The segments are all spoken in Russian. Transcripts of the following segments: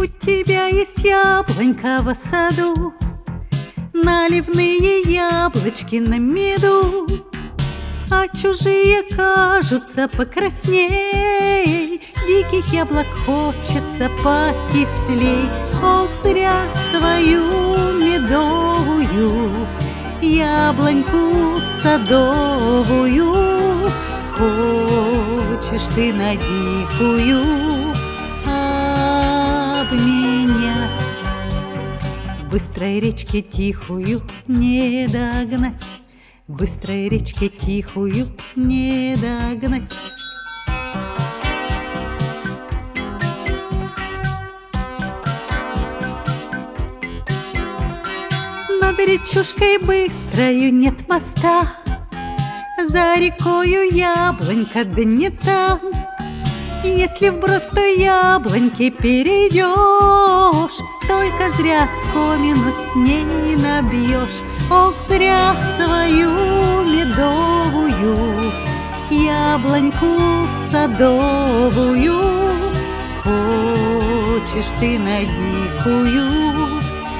У тебя есть яблонька в саду, наливные яблочки на меду, а чужие кажутся покрасней. Диких яблок хочется покислей. Ох, зря свою медовую яблоньку садовую хочешь ты на дикую обменять. Быстрой речке тихую не догнать, быстрой речке тихую не догнать. Над речушкой быстрою нет моста, за рекою яблонька да не там. Если вброд, то яблоньки перейдешь, только зря скомину с ней набьешь. Ох, зря свою медовую яблоньку садовую хочешь ты на дикую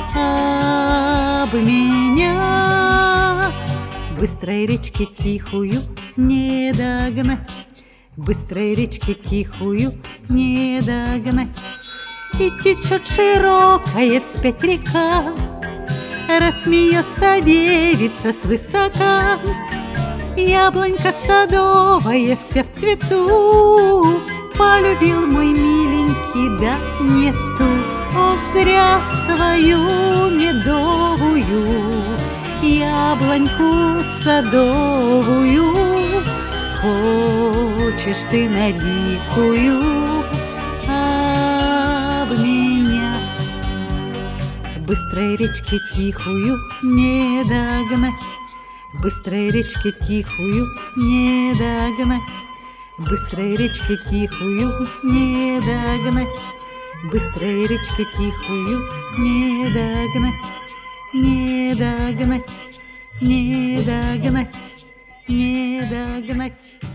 обменять. Быстрой речке тихую не догнать, быстрой речке тихую не догнать. И течет широкая вспять река, рассмеется девица свысока. Яблонька садовая вся в цвету, полюбил мой миленький, да нету. Ох, зря свою медовую яблоньку садовую хочешь ты на дикую обменять. Быстрой речке тихую не догнать, быстрой речке тихую не догнать, быстрой речке тихую не догнать, быстрой речке тихую не догнать, не догнать, не догнать, не догнать.